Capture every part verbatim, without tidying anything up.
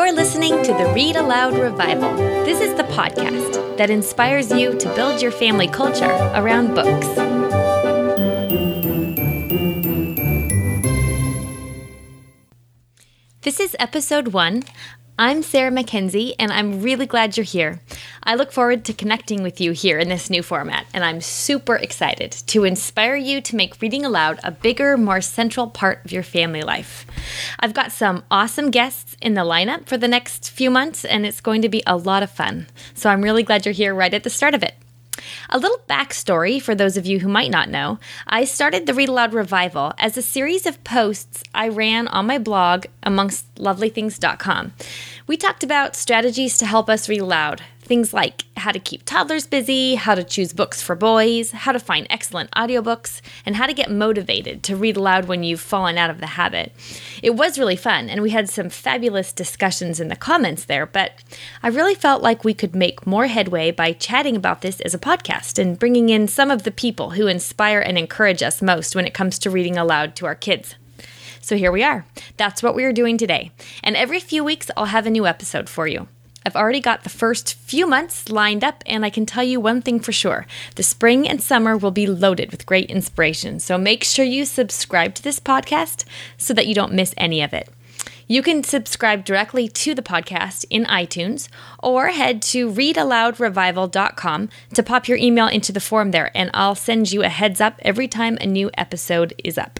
You're listening to the Read Aloud Revival. This is the podcast that inspires you to build your family culture around books. This is episode one. I'm Sarah Mackenzie, and I'm really glad you're here. I look forward to connecting with you here in this new format, and I'm super excited to inspire you to make reading aloud a bigger, more central part of your family life. I've got some awesome guests in the lineup for the next few months, and it's going to be a lot of fun. So I'm really glad you're here right at the start of it. A little backstory for those of you who might not know. I started the Read Aloud Revival as a series of posts I ran on my blog amongst lovely things dot com. We talked about strategies to help us read aloud. Things like how to keep toddlers busy, how to choose books for boys, how to find excellent audiobooks, and how to get motivated to read aloud when you've fallen out of the habit. It was really fun, and we had some fabulous discussions in the comments there, but I really felt like we could make more headway by chatting about this as a podcast and bringing in some of the people who inspire and encourage us most when it comes to reading aloud to our kids. So here we are. That's what we are doing today. And every few weeks, I'll have a new episode for you. I've already got the first few months lined up, and I can tell you one thing for sure. The spring and summer will be loaded with great inspiration, so make sure you subscribe to this podcast so that you don't miss any of it. You can subscribe directly to the podcast in iTunes, or head to read aloud revival dot com to pop your email into the form there, and I'll send you a heads up every time a new episode is up.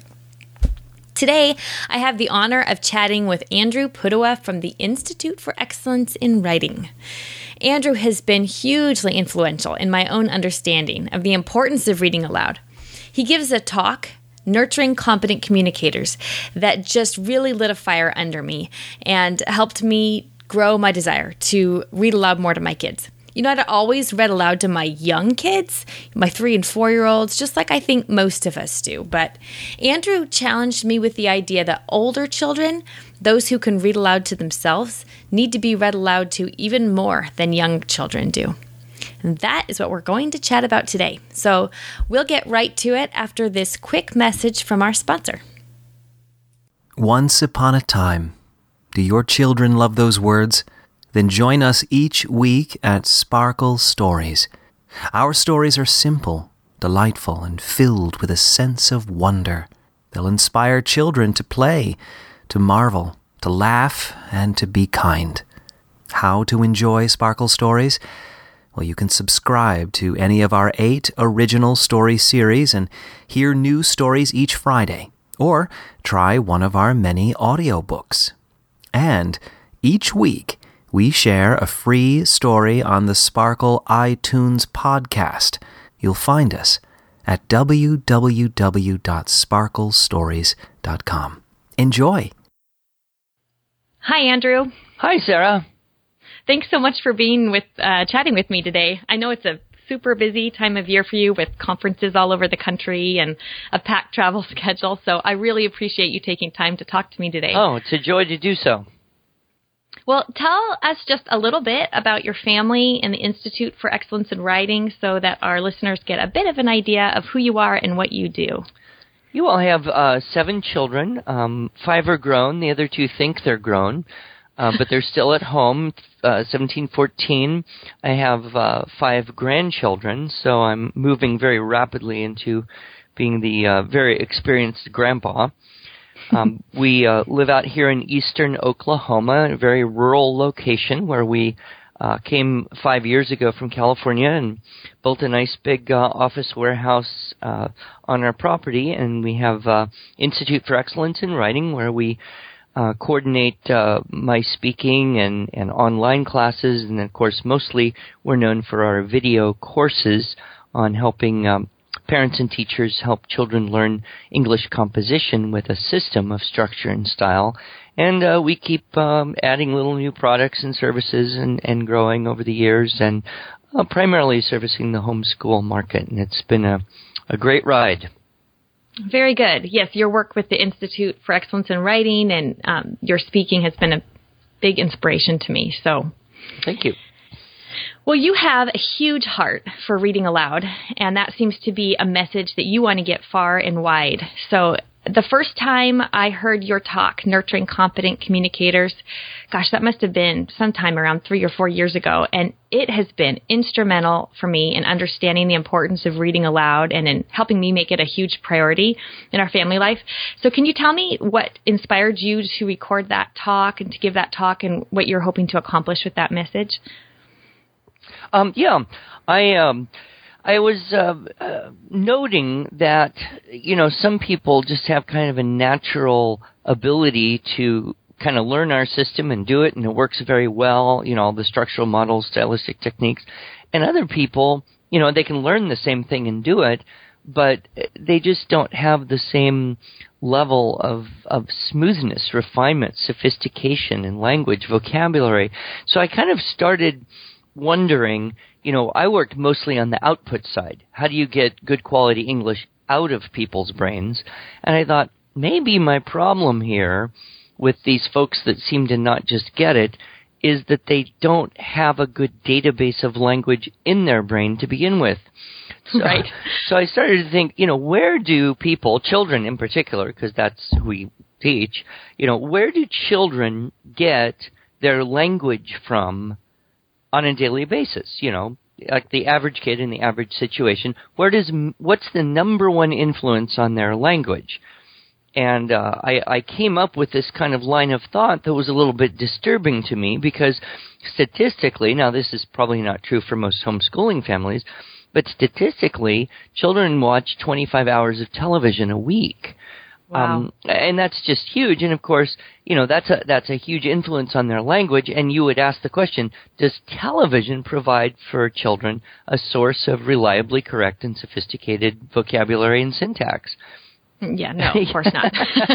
Today, I have the honor of chatting with Andrew Pudewa from the Institute for Excellence in Writing. Andrew has been hugely influential in my own understanding of the importance of reading aloud. He gives a talk, Nurturing Competent Communicators, that just really lit a fire under me and helped me grow my desire to read aloud more to my kids. You know, I'd always read aloud to my young kids, my three and four-year-olds, just like I think most of us do. But Andrew challenged me with the idea that older children, those who can read aloud to themselves, need to be read aloud to even more than young children do. And that is what we're going to chat about today. So we'll get right to it after this quick message from our sponsor. Once upon a time. Do your children love those words? Then join us each week at Sparkle Stories. Our stories are simple, delightful, and filled with a sense of wonder. They'll inspire children to play, to marvel, to laugh, and to be kind. How to enjoy Sparkle Stories? Well, you can subscribe to any of our eight original story series and hear new stories each Friday, or try one of our many audiobooks. And each week, we share a free story on the Sparkle iTunes podcast. You'll find us at w w w dot sparkle stories dot com. Enjoy! Hi, Andrew. Hi, Sarah. Thanks so much for being with, uh, chatting with me today. I know it's a super busy time of year for you with conferences all over the country and a packed travel schedule, so I really appreciate you taking time to talk to me today. Oh, it's a joy to do so. Well, tell us just a little bit about your family and the Institute for Excellence in Writing so that our listeners get a bit of an idea of who you are and what you do. You all have uh, seven children. Um, five are grown. The other two think they're grown, uh, but they're still at home, uh, seventeen, fourteen. I have uh, five grandchildren, so I'm moving very rapidly into being the uh, very experienced grandpa. Um, we uh, live out here in eastern Oklahoma, a very rural location where we uh, came five years ago from California and built a nice big uh, office warehouse uh, on our property. And we have uh, Institute for Excellence in Writing, where we uh, coordinate uh, my speaking and, and online classes. And, of course, mostly we're known for our video courses on helping um, parents and teachers help children learn English composition with a system of structure and style. And uh, we keep um, adding little new products and services and, and growing over the years and uh, primarily servicing the homeschool market. And it's been a, a great ride. Very good. Yes, your work with the Institute for Excellence in Writing and um, your speaking has been a big inspiration to me. So, thank you. Well, you have a huge heart for reading aloud, and that seems to be a message that you want to get far and wide. So the first time I heard your talk, Nurturing Confident Communicators, gosh, that must have been sometime around three or four years ago. And it has been instrumental for me in understanding the importance of reading aloud and in helping me make it a huge priority in our family life. So can you tell me what inspired you to record that talk and to give that talk and what you're hoping to accomplish with that message? Um, yeah, I... Um I was uh, uh, noting that, you know, some people just have kind of a natural ability to kind of learn our system and do it, and it works very well, you know, all the structural models, stylistic techniques. And other people, you know, they can learn the same thing and do it, but they just don't have the same level of, of smoothness, refinement, sophistication in language, vocabulary. So I kind of started wondering, you know, I worked mostly on the output side. How do you get good quality English out of people's brains? And I thought, maybe my problem here with these folks that seem to not just get it is that they don't have a good database of language in their brain to begin with. So, right. So I started to think, you know, where do people, children in particular, because that's who we teach, you know, where do children get their language from on a daily basis? You know, like the average kid in the average situation, where does, what's the number one influence on their language? And uh, I, I came up with this kind of line of thought that was a little bit disturbing to me because statistically, now this is probably not true for most homeschooling families, but statistically, children watch twenty-five hours of television a week. Wow. Um, and that's just huge. And of course, you know, that's a, that's a huge influence on their language. And you would ask the question, does television provide for children a source of reliably correct and sophisticated vocabulary and syntax? Yeah, no, of course not.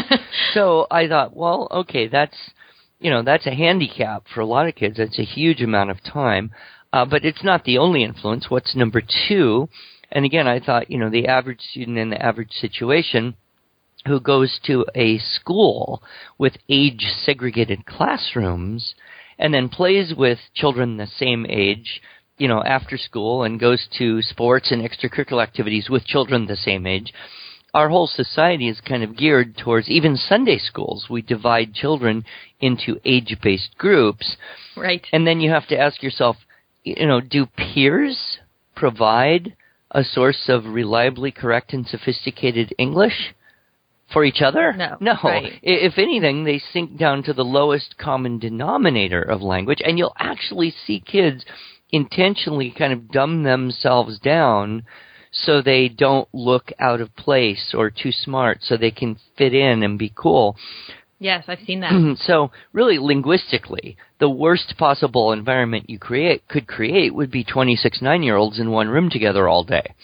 So I thought, well, okay, that's, you know, that's a handicap for a lot of kids. That's a huge amount of time. Uh, but it's not the only influence. What's number two? And again, I thought, you know, the average student in the average situation who goes to a school with age-segregated classrooms and then plays with children the same age, you know, after school and goes to sports and extracurricular activities with children the same age. Our whole society is kind of geared towards, even Sunday schools, we divide children into age-based groups. Right. And then you have to ask yourself, you know, do peers provide a source of reliably correct and sophisticated English for each other? No. No. Right. If anything, they sink down to the lowest common denominator of language, and you'll actually see kids intentionally kind of dumb themselves down so they don't look out of place or too smart, so they can fit in and be cool. Yes, I've seen that. So really, linguistically, the worst possible environment you create could create would be twenty-six nine-year-olds in one room together all day.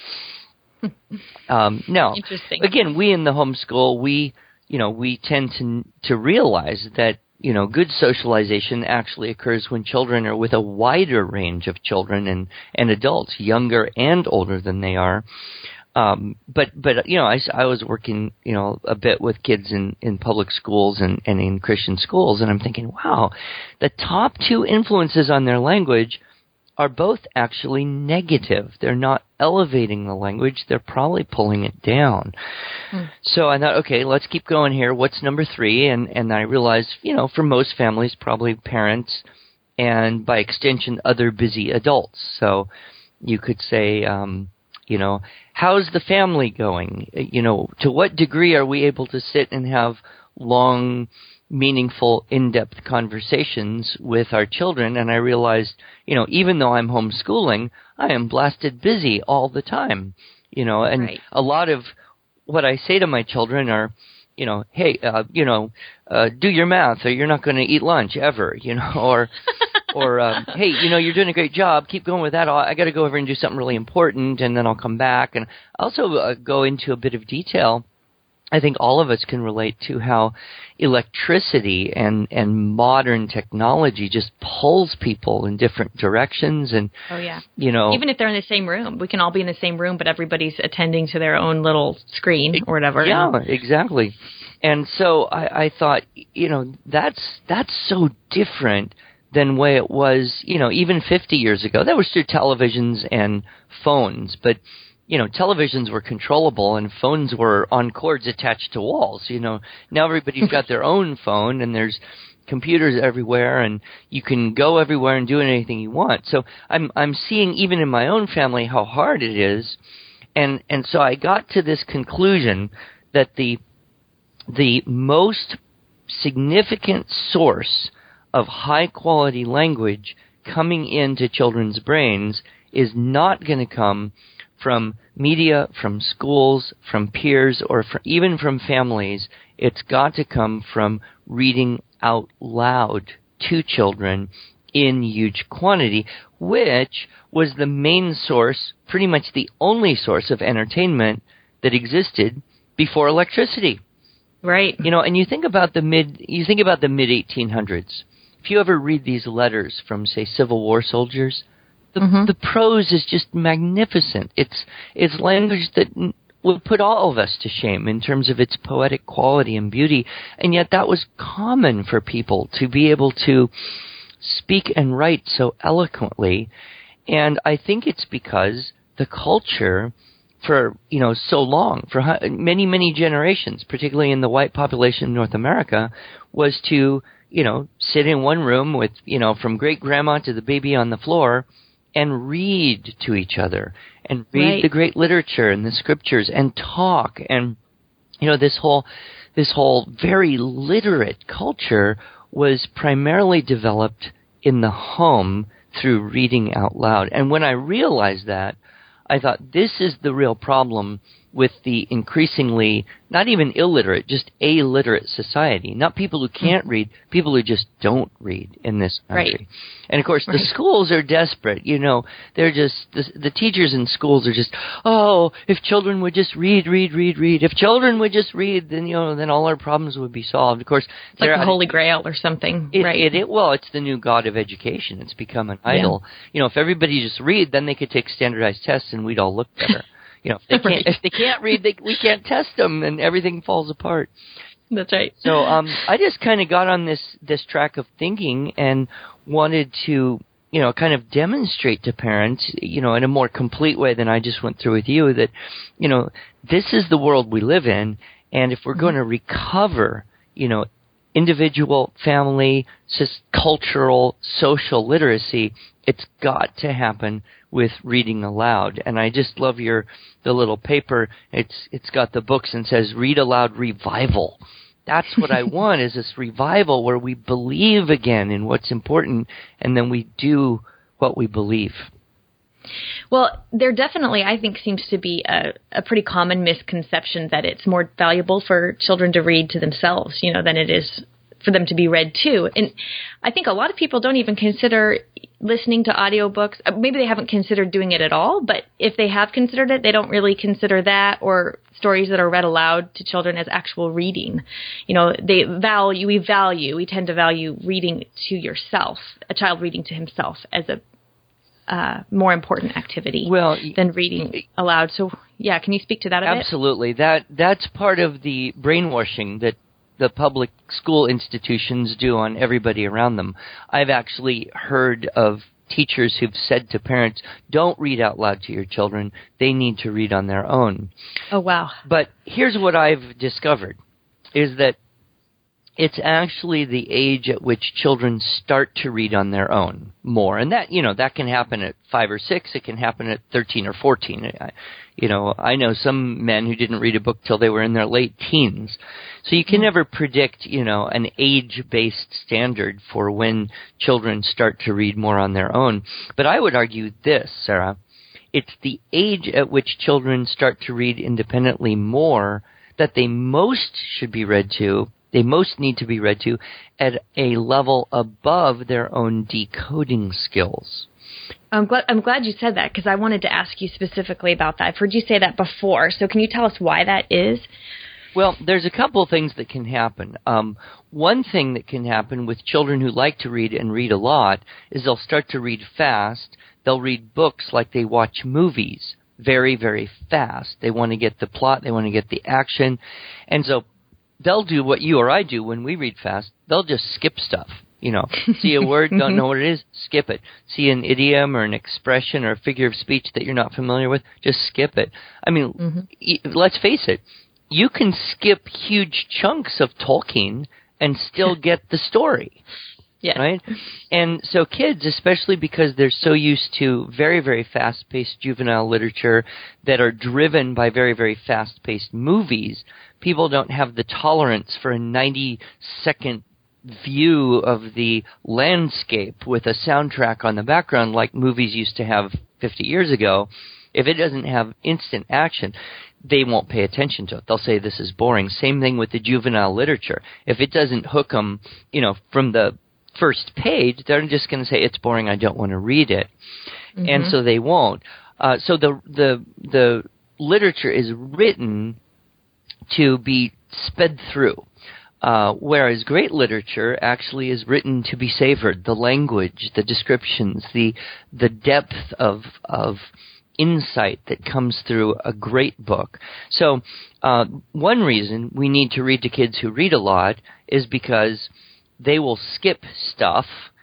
um, now, Interesting. Again, we in the homeschool, we, you know, we tend to to realize that, you know, good socialization actually occurs when children are with a wider range of children and, and adults, younger and older than they are. Um, but, but, you know, I, I was working, you know, a bit with kids in, in public schools and, and in Christian schools, and I'm thinking, wow, the top two influences on their language are both actually negative. They're not elevating the language. They're probably pulling it down. Hmm. So I thought, okay, let's keep going here. What's number three? And, and I realized, you know, for most families, probably parents and by extension, other busy adults. So you could say, um, you know, how's the family going? You know, to what degree are we able to sit and have long, meaningful, in-depth conversations with our children? And I realized, you know, even though I'm homeschooling, I am blasted busy all the time. You know, and right. A lot of what I say to my children are, you know, hey, uh, you know, uh, do your math or you're not going to eat lunch ever, you know, or, or, um, hey, you know, you're doing a great job. Keep going with that. I got to go over and do something really important and then I'll come back. And also uh, go into a bit of detail. I think all of us can relate to how electricity and, and modern technology just pulls people in different directions. And, oh, yeah. you know, even if they're in the same room, we can all be in the same room, but everybody's attending to their own little screen or whatever. Yeah, exactly. And so I, I thought, you know, that's, that's so different than the way it was, you know, even fifty years ago. That was through televisions and phones, but you know, televisions were controllable and phones were on cords attached to walls. You know, now everybody's got their own phone and there's computers everywhere and you can go everywhere and do anything you want. So I'm I'm seeing even in my own family how hard it is. And and so I got to this conclusion that the the most significant source of high quality language coming into children's brains is not going to come from media, from schools, from peers, or from, even from families. It's got to come from reading out loud to children in huge quantity, which was the main source, pretty much the only source of entertainment that existed before electricity. Right. You know, and you think about the mid, you think about the mid eighteen hundreds. If you ever read these letters from, say, Civil War soldiers, the, mm-hmm. the prose is just magnificent. It's it's language that would put all of us to shame in terms of its poetic quality and beauty, and yet that was common for people to be able to speak and write so eloquently. And I think it's because the culture for, you know, so long, for many, many generations, particularly in the white population of North America, was to, you know, sit in one room with, you know, from great grandma to the baby on the floor and read to each other and read right. the great literature and the scriptures and talk. And, you know, this whole, this whole very literate culture was primarily developed in the home through reading out loud. And when I realized that, I thought, this is the real problem with the increasingly, not even illiterate, just illiterate society. Not people who can't mm-hmm. read, people who just don't read in this country. Right. And, of course, right. the schools are desperate. You know, they're just, the, the teachers in schools are just, oh, if children would just read, read, read, read. If children would just read, then, you know, then all our problems would be solved. Of course, it's like the Holy Grail or something. It, right. It, it, well, it's the new god of education. It's become an idol. Yeah. You know, if everybody just read, then they could take standardized tests and we'd all look better. You know, if they can't, if they can't read, they, we can't test them, and everything falls apart. That's right. So um, I just kind of got on this this track of thinking and wanted to, you know, kind of demonstrate to parents, you know, in a more complete way than I just went through with you, that, you know, this is the world we live in, and if we're mm-hmm. going to recover, you know, individual, family, cultural, social literacy, it's got to happen with reading aloud. And I just love your the little paper. It's it's got the books and says Read Aloud Revival. That's what I want, is this revival where we believe again in what's important and then we do what we believe. Well, there definitely, I think, seems to be a, a pretty common misconception that it's more valuable for children to read to themselves, you know, than it is for them to be read to. And I think a lot of people don't even consider listening to audiobooks. Maybe they haven't considered doing it at all, but if they have considered it, they don't really consider that or stories that are read aloud to children as actual reading. You know, they value, we value, we tend to value reading to yourself, a child reading to himself as a uh, more important activity well, than reading aloud. So, yeah, can you speak to that a bit? Absolutely. That that's part of the brainwashing that the public school institutions do on everybody around them. I've actually heard of teachers who've said to parents, don't read out loud to your children. They need to read on their own. Oh, wow. But here's what I've discovered, is that it's actually the age at which children start to read on their own more. And that, you know, that can happen at five or six. It can happen at thirteen or fourteen. I, you know, I know some men who didn't read a book till they were in their late teens. So you can never predict, you know, an age-based standard for when children start to read more on their own. But I would argue this, Sarah. It's the age at which children start to read independently more that they most should be read to, they most need to be read to at a level above their own decoding skills. I'm glad, I'm glad you said that, because I wanted to ask you specifically about that. I've heard you say that before, so can you tell us why that is? Well, there's a couple of things that can happen. Um, one thing that can happen with children who like to read and read a lot is they'll start to read fast. They'll read books like they watch movies very, very fast. They want to get the plot. They want to get the action. And so they'll do what you or I do when we read fast. They'll just skip stuff. You know, see a word, don't know what it is, skip it. See an idiom or an expression or a figure of speech that you're not familiar with, just skip it. I mean, mm-hmm. y- let's face it, you can skip huge chunks of Tolkien and still get the story. Yes. Right? And so kids, especially because they're so used to very, very fast-paced juvenile literature that are driven by very, very fast-paced movies, people don't have the tolerance for a ninety-second view of the landscape with a soundtrack on the background like movies used to have fifty years ago. If it doesn't have instant action, they won't pay attention to it. They'll say this is boring. Same thing with the juvenile literature. If it doesn't hook them, you know, from the first page, they're just going to say it's boring. I don't want to read it, mm-hmm. and so they won't. Uh, so the the the literature is written to be sped through. Uh, whereas great literature actually is written to be savored. The language, the descriptions, the the depth of of insight that comes through a great book. So uh, one reason we need to read to kids who read a lot is because they will skip stuff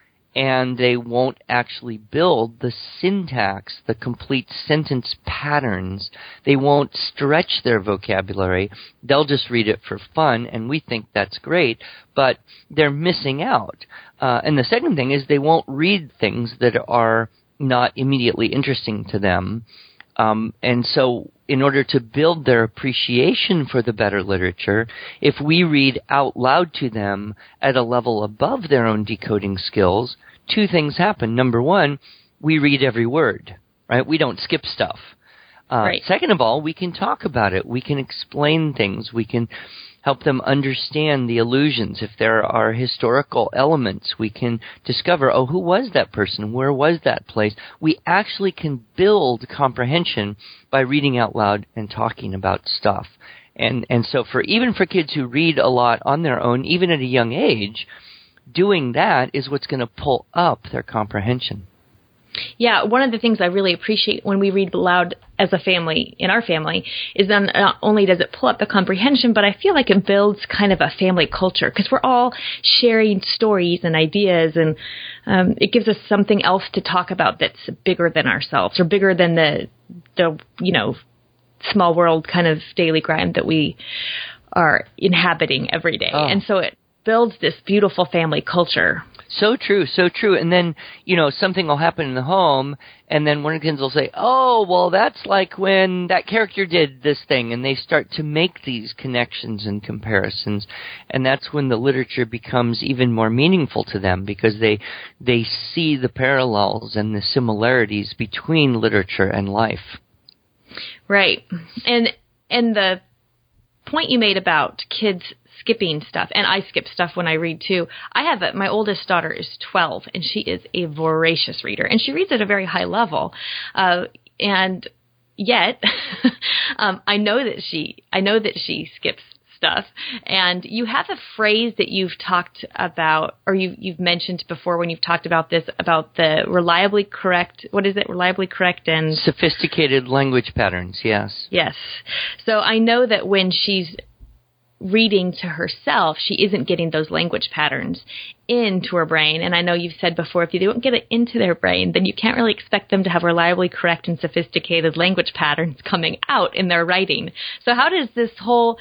and they won't actually build the syntax, the complete sentence patterns. They won't stretch their vocabulary. They'll just read it for fun, and we think that's great, but they're missing out. Uh, and the second thing is they won't read things that are not immediately interesting to them. Um, and so in order to build their appreciation for the better literature, if we read out loud to them at a level above their own decoding skills, two things happen. Number one, we read every word, right? We don't skip stuff. Uh, right. Second of all, we can talk about it. We can explain things. We can help them understand the allusions. If there are historical elements, we can discover, oh, who was that person? Where was that place? We actually can build comprehension by reading out loud and talking about stuff. And and so for even for kids who read a lot on their own, even at a young age, doing that is what's going to pull up their comprehension. Yeah, one of the things I really appreciate when we read aloud as a family, in our family, is then not only does it pull up the comprehension, but I feel like it builds kind of a family culture because we're all sharing stories and ideas, and um, it gives us something else to talk about that's bigger than ourselves or bigger than the, the you know, small world kind of daily grind that we are inhabiting every day. Oh. And so it builds this beautiful family culture. So true, so true. And then, you know, something will happen in the home, and then one of the kids will say, oh, well, that's like when that character did this thing, and they start to make these connections and comparisons, and that's when the literature becomes even more meaningful to them, because they they see the parallels and the similarities between literature and life. Right. And and the point you made about kids skipping stuff, and I skip stuff when I read too. I have a, my oldest daughter is twelve, and she is a voracious reader, and she reads at a very high level. Uh, and yet, um, I know that she, I know that she skips stuff. And you have a phrase that you've talked about, or you, you've mentioned before when you've talked about this, about the reliably correct. What is it? Reliably correct and sophisticated language patterns. Yes. Yes. So I know that when she's reading to herself, she isn't getting those language patterns into her brain. And I know you've said before, if you don't get it into their brain, then you can't really expect them to have reliably correct and sophisticated language patterns coming out in their writing. So how does this whole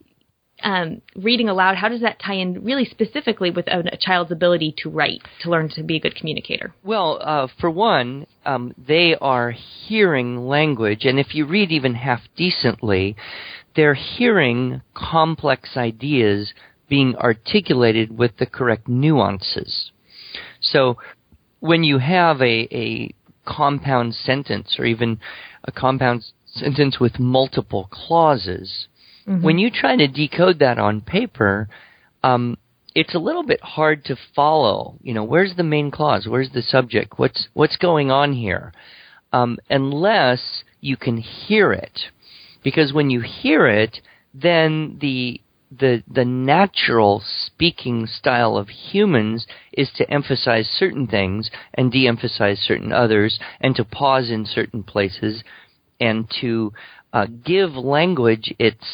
um, reading aloud, how does that tie in really specifically with a, a child's ability to write, to learn to be a good communicator? Well, uh, for one, um, they are hearing language. And if you read even half decently, they're hearing complex ideas being articulated with the correct nuances. So when you have a, a compound sentence or even a compound sentence with multiple clauses, mm-hmm. when you try to decode that on paper, um, it's a little bit hard to follow. You know, where's the main clause? Where's the subject? What's what's going on here? Um, unless you can hear it. Because when you hear it, then the the the natural speaking style of humans is to emphasize certain things and de-emphasize certain others, and to pause in certain places, and to uh, give language its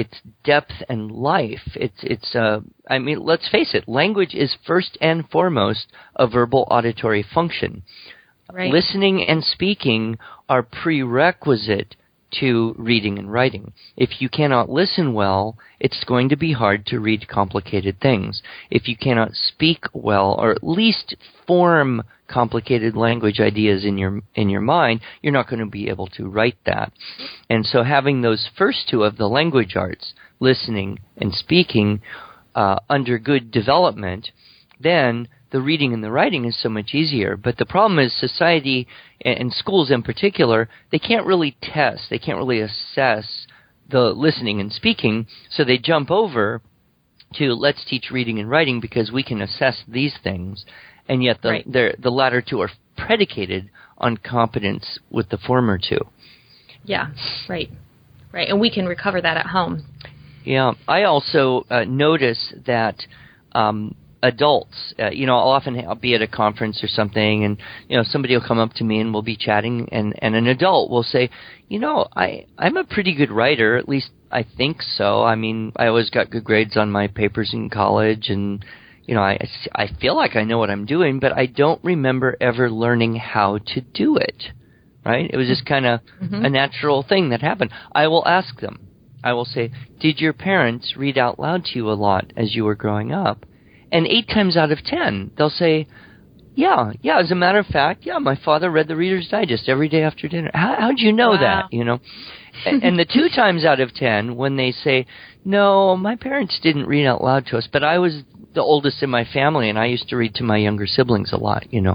its depth and life. It's it's uh I mean, let's face it, language is first and foremost a verbal auditory function. Right. Listening and speaking are prerequisite to reading and writing. If you cannot listen well, it's going to be hard to read complicated things. If you cannot speak well, or at least form complicated language ideas in your in your mind, you're not going to be able to write that. And so having those first two of the language arts, listening and speaking, uh, under good development, then the reading and the writing is so much easier. But the problem is society and schools in particular, they can't really test, they can't really assess the listening and speaking, so they jump over to let's teach reading and writing because we can assess these things. And yet the, right. the latter two are predicated on competence with the former two. Yeah, right. Right, and we can recover that at home. Yeah, I also uh, notice that um, adults, uh, you know, I'll often I'll be at a conference or something, and you know, somebody will come up to me and we'll be chatting, and, and an adult will say, you know, I I'm a pretty good writer, at least I think so. I mean, I always got good grades on my papers in college, and you know, I I feel like I know what I'm doing, but I don't remember ever learning how to do it. Right? It was just kind of mm-hmm. a natural thing that happened. I will ask them. I will say, did your parents read out loud to you a lot as you were growing up? And eight times out of ten, they'll say, yeah, yeah, as a matter of fact, yeah, my father read the Reader's Digest every day after dinner. How, how'd you know wow. that, you know? and, and the two times out of ten, when they say, no, my parents didn't read out loud to us, but I was the oldest in my family, and I used to read to my younger siblings a lot, you know.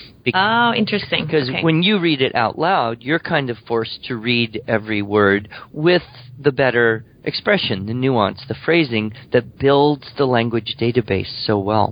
Oh, interesting. Because okay. when you read it out loud, you're kind of forced to read every word with the better expression, the nuance, the phrasing that builds the language database so well.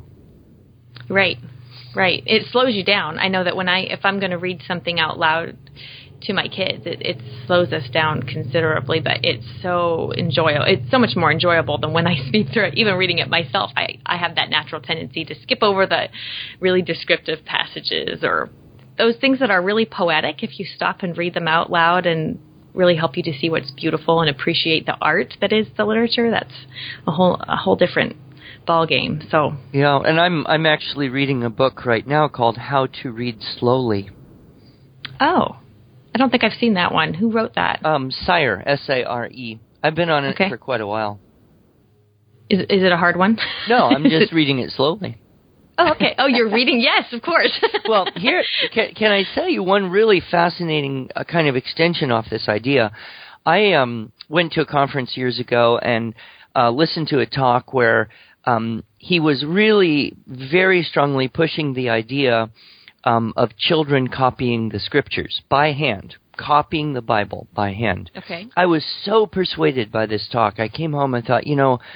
Right, right. It slows you down. I know that when I, if I'm going to read something out loud to my kids, it, it slows us down considerably, but it's so enjoyable. It's so much more enjoyable than when I speak through it. Even reading it myself, I, I have that natural tendency to skip over the really descriptive passages or those things that are really poetic. If you stop and read them out loud and really help you to see what's beautiful and appreciate the art that is the literature, that's a whole a whole different ball game. So yeah, and I'm I'm actually reading a book right now called How to Read Slowly. Oh. I don't think I've seen that one. Who wrote that? Um, Sire, S A R E. I've been on it okay. for quite a while. Is is it a hard one? No, I'm just reading it slowly. Oh, okay. Oh, you're reading? Yes, of course. Well, here, can, can I tell you one really fascinating uh, kind of extension off this idea? I um, went to a conference years ago and uh, listened to a talk where um, he was really very strongly pushing the idea Um, of children copying the scriptures by hand, copying the Bible by hand. Okay. I was so persuaded by this talk. I came home and thought, you know,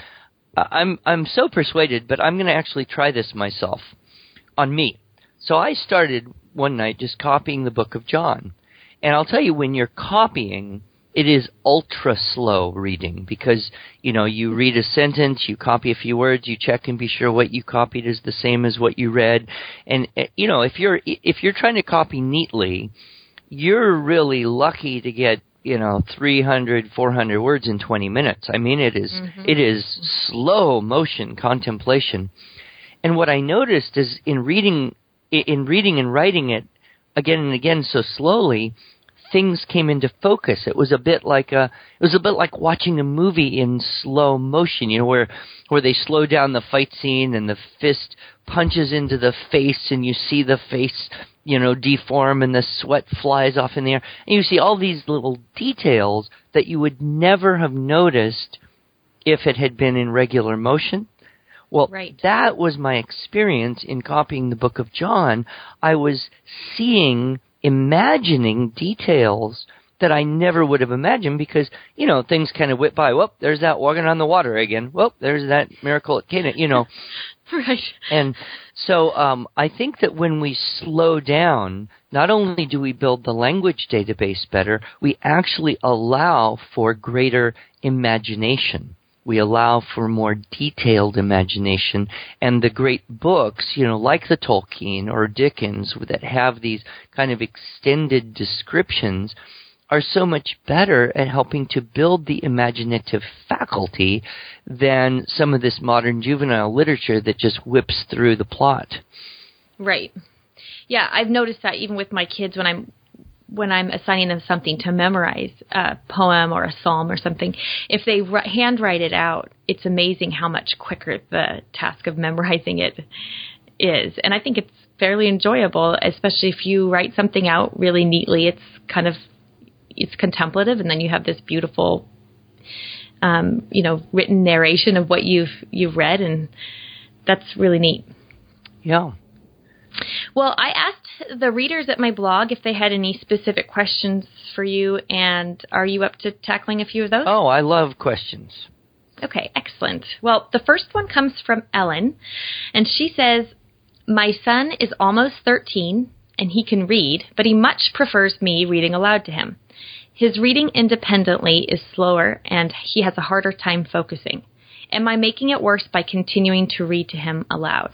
I'm I'm so persuaded, but I'm going to actually try this myself on me. So I started one night just copying the book of John. And I'll tell you, when you're copying, it is ultra slow reading because, you know, you read a sentence, you copy a few words, you check and be sure what you copied is the same as what you read. And, you know, if you're, if you're trying to copy neatly, you're really lucky to get, you know, three hundred, four hundred words in twenty minutes. I mean, it is, mm-hmm. it is slow motion contemplation. And what I noticed is in reading, in reading and writing it again and again so slowly, things came into focus. It was a bit like a, it was a bit like watching a movie in slow motion, you know, where, where they slow down the fight scene and the fist punches into the face and you see the face, you know, deform and the sweat flies off in the air. And you see all these little details that you would never have noticed if it had been in regular motion. Well, right. That was my experience in copying the book of John. I was seeing imagining details that I never would have imagined because, you know, things kind of whip by. Whoop, there's that walking on the water again. Whoop, there's that miracle at Cana, you know. Right. And so um, I think that when we slow down, not only do we build the language database better, we actually allow for greater imagination. We allow for more detailed imagination, and the great books, you know, like the Tolkien or Dickens that have these kind of extended descriptions, are so much better at helping to build the imaginative faculty than some of this modern juvenile literature that just whips through the plot. Right. Yeah, I've noticed that even with my kids when I'm when I'm assigning them something to memorize, a poem or a psalm or something, if they r- handwrite it out, it's amazing how much quicker the task of memorizing it is. And I think it's fairly enjoyable, especially if you write something out really neatly. It's kind of, it's contemplative, and then you have this beautiful, um, you know, written narration of what you've you've read, and that's really neat. Yeah. Well, I asked the readers at my blog if they had any specific questions for you, and are you up to tackling a few of those? Oh, I love questions. Okay, excellent. Well, the first one comes from Ellen, and she says, my son is almost thirteen, and he can read, but he much prefers me reading aloud to him. His reading independently is slower, and he has a harder time focusing. Am I making it worse by continuing to read to him aloud?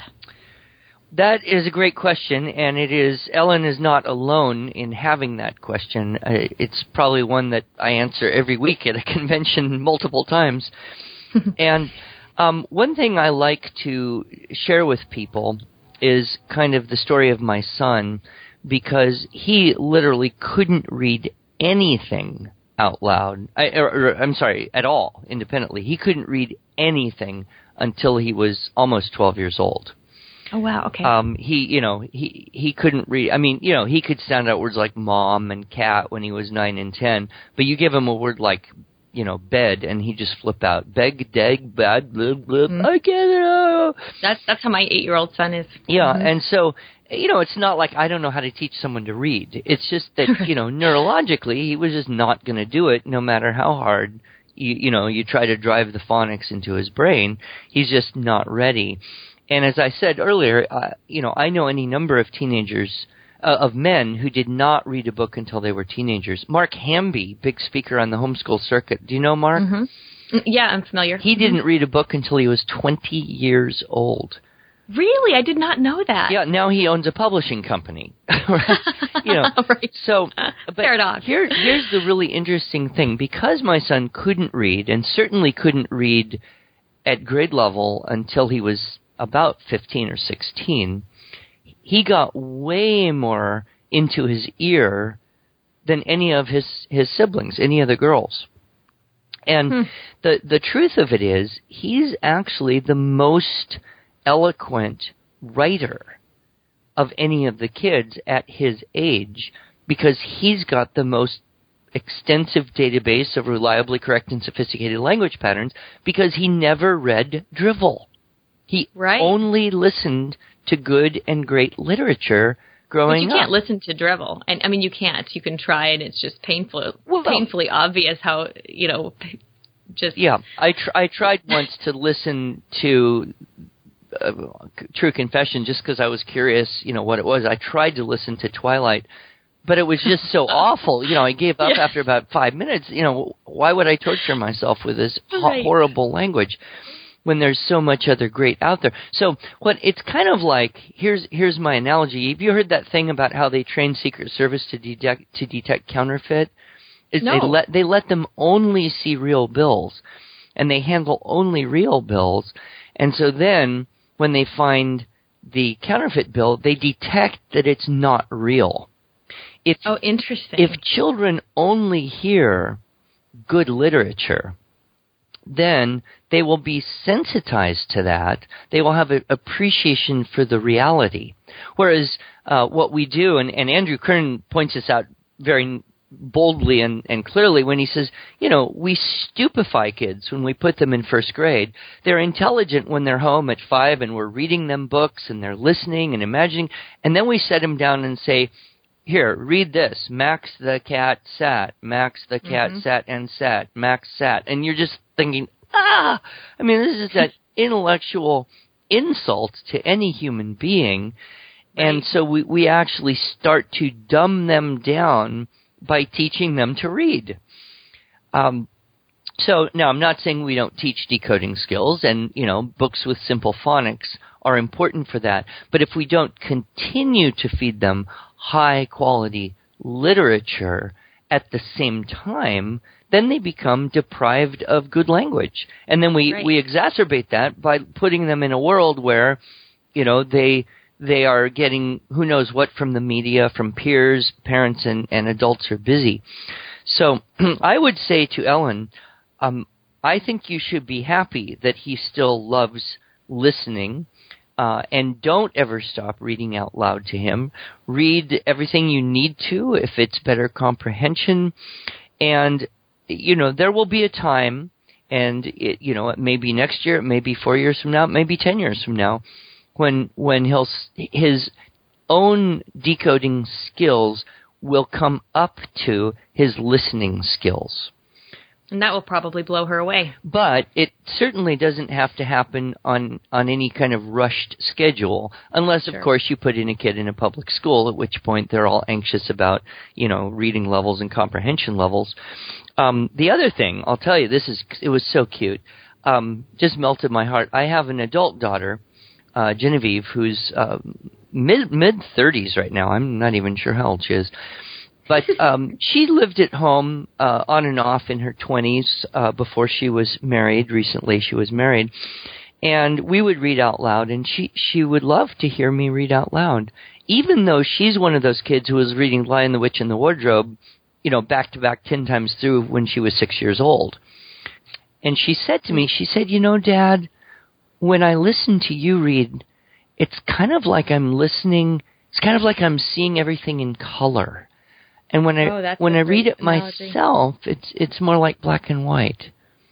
That is a great question, and it is, Ellen is not alone in having that question. Uh, it's probably one that I answer every week at a convention multiple times. And um, one thing I like to share with people is kind of the story of my son, because he literally couldn't read anything out loud. I, or, or, I'm sorry, at all, independently. He couldn't read anything until he was almost twelve years old. Oh, wow, okay. Um, he, you know, he, he couldn't read, I mean, you know, he could sound out words like mom and cat when he was nine and ten, but you give him a word like, you know, bed, and he just flip out, beg, deg, bad, blah, blah, mm-hmm. I can't know. That's, that's how my eight-year-old son is. Yeah, mm-hmm. And so, you know, it's not like I don't know how to teach someone to read. It's just that, you know, neurologically, he was just not going to do it no matter how hard, you, you know, you try to drive the phonics into his brain. He's just not ready. And as I said earlier, uh, you know, I know any number of teenagers, uh, of men who did not read a book until they were teenagers. Mark Hamby, big speaker on the homeschool circuit. Do you know Mark? Mm-hmm. Yeah, I'm familiar. He mm-hmm. didn't read a book until he was twenty years old. Really? I did not know that. Yeah, now he owns a publishing company. Right? You know, right. So, but paradox. Here, here's the really interesting thing. Because my son couldn't read, and certainly couldn't read at grade level until he was about fifteen or sixteen, he got way more into his ear than any of his, his siblings, any of the girls. And hmm. the, the truth of it is, he's actually the most eloquent writer of any of the kids at his age, because he's got the most extensive database of reliably correct and sophisticated language patterns, because he never read drivel. He right. only listened to good and great literature growing up. But you can't up. listen to drivel. And I mean, you can't. You can try, and it's just painful, well, painfully obvious how, you know, just... Yeah, I, tr- I tried once to listen to uh, True Confession just because I was curious, you know, what it was. I tried to listen to Twilight, but it was just so awful. You know, I gave up yeah. after about five minutes. You know, why would I torture myself with this right. horrible language when there's so much other great out there? So what it's kind of like, here's here's my analogy. Have you heard that thing about how they train Secret Service to detect to detect counterfeit? Is no. They let they let them only see real bills, and they handle only real bills. And so then when they find the counterfeit bill, they detect that it's not real. If, oh, interesting. If children only hear good literature, then they will be sensitized to that. They will have an appreciation for the reality. Whereas uh, what we do, and, and Andrew Kern points this out very boldly and, and clearly when he says, you know, we stupefy kids when we put them in first grade. They're intelligent when they're home at five and we're reading them books and they're listening and imagining, and then we set them down and say, here, read this. Max the cat sat. Max the cat mm-hmm. sat and sat. Max sat. And you're just thinking, ah! I mean, this is that intellectual insult to any human being. Right. And so we, we actually start to dumb them down by teaching them to read. Um, so, now, I'm not saying we don't teach decoding skills, and, you know, books with simple phonics are important for that. But if we don't continue to feed them high-quality literature at the same time, then they become deprived of good language. And then we, right. we exacerbate that by putting them in a world where, you know, they they are getting who knows what from the media, from peers, parents, and, and adults are busy. So I would say to Ellen, um, I think you should be happy that he still loves listening. Uh, and don't ever stop reading out loud to him. Read everything you need to if it's better comprehension. And, you know, there will be a time, and, it, you know, it may be next year, it may be four years from now, it may be ten years from now, when when he'll his own decoding skills will come up to his listening skills. And that will probably blow her away. But it certainly doesn't have to happen on, on any kind of rushed schedule, unless, Sure. of course, you put in a kid in a public school, at which point they're all anxious about, you know, reading levels and comprehension levels. Um, the other thing, I'll tell you, this is, it was so cute, um, just melted my heart. I have an adult daughter, uh, Genevieve, who's uh, mid, mid-thirties right now. I'm not even sure how old she is. But um, she lived at home uh, on and off in her twenties uh, before she was married. Recently she was married. And we would read out loud, and she, she would love to hear me read out loud, even though she's one of those kids who was reading Lion, the Witch, and the Wardrobe, you know, back-to-back ten times through when she was six years old. And she said to me, she said, you know, Dad, when I listen to you read, it's kind of like I'm listening, it's kind of like I'm seeing everything in color. And when I oh, when I read it analogy. myself, it's it's more like black and white.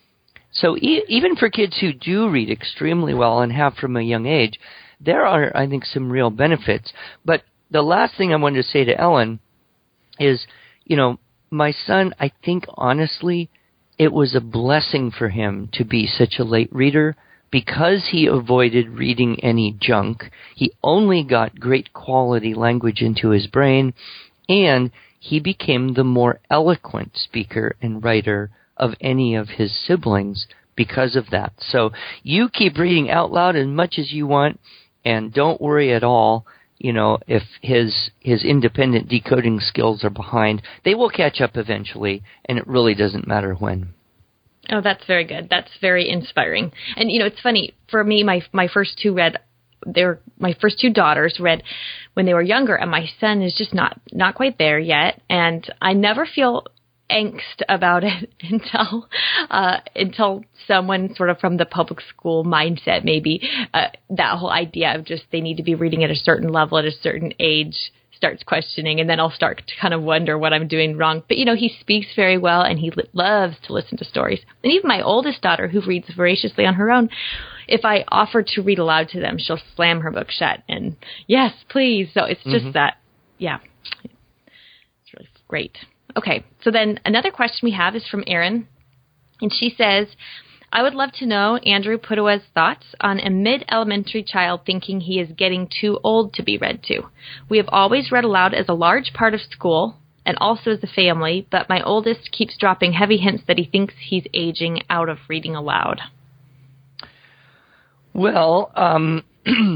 So e- even for kids who do read extremely well and have from a young age, there are, I think, some real benefits. But the last thing I wanted to say to Ellen is, you know, my son, I think honestly, it was a blessing for him to be such a late reader because he avoided reading any junk. He only got great quality language into his brain, and he became the more eloquent speaker and writer of any of his siblings because of that. So you keep reading out loud as much as you want, and don't worry at all, you know, if his his independent decoding skills are behind. They will catch up eventually, and it really doesn't matter when. Oh, that's very good. That's very inspiring. And, you know, it's funny. For me, my my first two read They were my first two daughters read when they were younger, and my son is just not not quite there yet. And I never feel angst about it until uh, until someone sort of from the public school mindset, maybe uh, that whole idea of just they need to be reading at a certain level at a certain age starts questioning, and then I'll start to kind of wonder what I'm doing wrong. But, you know, he speaks very well, and he li- loves to listen to stories. And even my oldest daughter, who reads voraciously on her own, if I offer to read aloud to them, she'll slam her book shut and, yes, please. So it's just mm-hmm. that, yeah, it's really great. Okay, so then another question we have is from Erin, and she says, I would love to know Andrew Pudewa's thoughts on a mid-elementary child thinking he is getting too old to be read to. We have always read aloud as a large part of school and also as a family, but my oldest keeps dropping heavy hints that he thinks he's aging out of reading aloud. Well, um,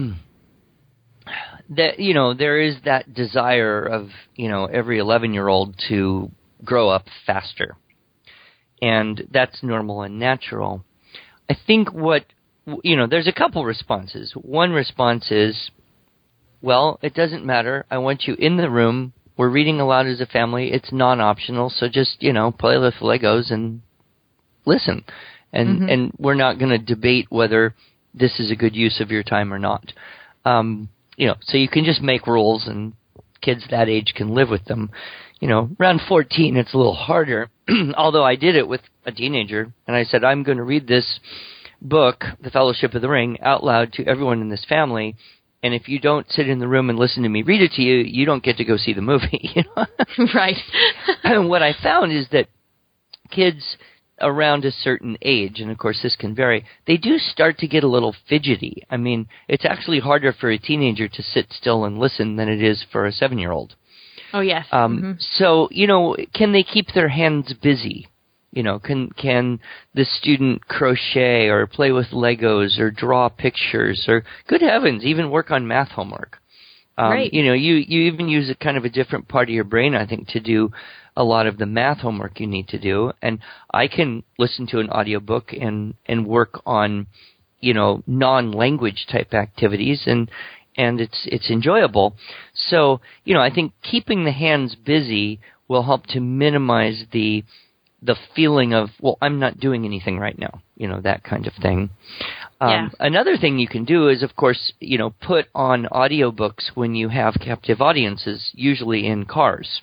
that you know, there is that desire of, you know, every eleven-year-old to grow up faster. And that's normal and natural. I think what, you know, there's a couple responses. One response is, well, it doesn't matter. I want you in the room. We're reading aloud as a family. It's non-optional. So just, you know, play with Legos and listen. And, mm-hmm. and we're not going to debate whether this is a good use of your time or not. Um, you know, so you can just make rules, and kids that age can live with them. You know, around fourteen, it's a little harder, although I did it with a teenager, and I said, I'm going to read this book, The Fellowship of the Ring, out loud to everyone in this family, and if you don't sit in the room and listen to me read it to you, you don't get to go see the movie. You know? Right. And what I found is that kids around a certain age, and of course this can vary, they do start to get a little fidgety. I mean, it's actually harder for a teenager to sit still and listen than it is for a seven-year-old. Oh, yes. Um, mm-hmm. So, you know, can they keep their hands busy? You know, can can the student crochet or play with Legos or draw pictures or, good heavens, even work on math homework? Um, right. You know, you, you even use a kind of a different part of your brain, I think, to do a lot of the math homework you need to do. And I can listen to an audiobook and, and work on, you know, non-language type activities, and and it's it's enjoyable. So, you know, I think keeping the hands busy will help to minimize the the feeling of, well, I'm not doing anything right now, you know, that kind of thing. Um, yeah. Another thing you can do is, of course, you know, put on audiobooks when you have captive audiences, usually in cars.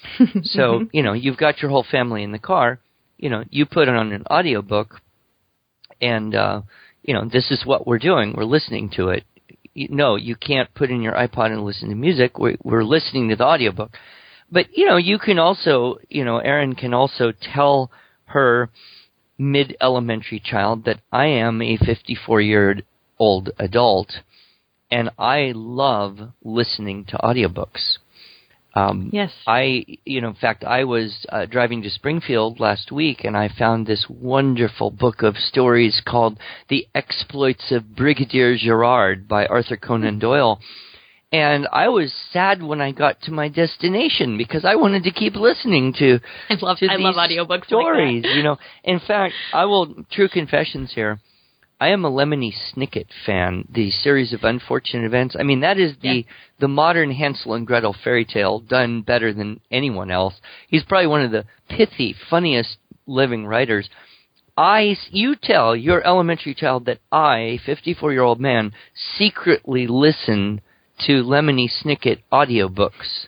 So, you know, you've got your whole family in the car, you know, you put on an audiobook, and, uh, you know, this is what we're doing. We're listening to it. No, you can't put in your iPod and listen to music. We're, we're listening to the audiobook. But, you know, you can also, you know, Erin can also tell her mid-elementary child that I am a fifty-four-year-old adult, and I love listening to audiobooks. Um, yes. I, you know, in fact, I was uh, driving to Springfield last week, and I found this wonderful book of stories called The Exploits of Brigadier Gerard by Arthur Conan Doyle. And I was sad when I got to my destination because I wanted to keep listening to, I love, to I these love audiobooks stories. like that. You know, in fact, I will, true confessions here, I am a Lemony Snicket fan, the series of unfortunate events. I mean, that is the, yeah. the modern Hansel and Gretel fairy tale done better than anyone else. He's probably one of the pithy, funniest living writers. I, you tell your elementary child that I, a fifty-four-year-old man, secretly listen to Lemony Snicket audiobooks.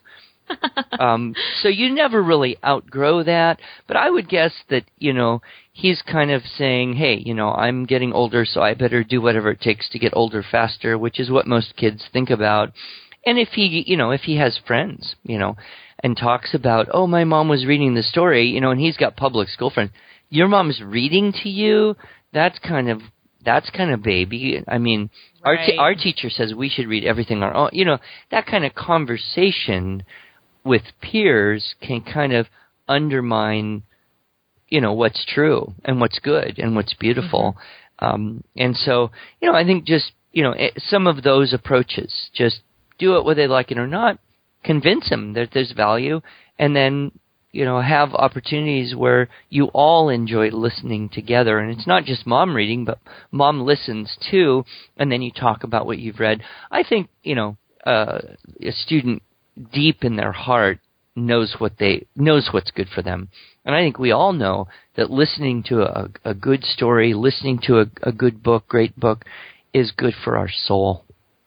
um, so you never really outgrow that, but I would guess that, you know, he's kind of saying, hey, you know, I'm getting older, so I better do whatever it takes to get older faster, which is what most kids think about. And if he, you know, if he has friends, you know, and talks about, oh, my mom was reading the story, you know, and he's got public school friends, your mom's reading to you, that's kind of, that's kind of baby. I mean, right. our, t- our teacher says we should read everything on our own. You know, that kind of conversation with peers can kind of undermine, you know, what's true and what's good and what's beautiful. Mm-hmm. Um, and so, you know, I think just, you know, some of those approaches, just do it whether they like it or not, convince them that there's value, and then, you know, have opportunities where you all enjoy listening together. And it's not just mom reading, but mom listens too, and then you talk about what you've read. I think, you know, uh, a student deep in their heart knows what they knows what's good for them. And I think we all know that listening to a, a good story, listening to a, a good book, great book, is good for our soul.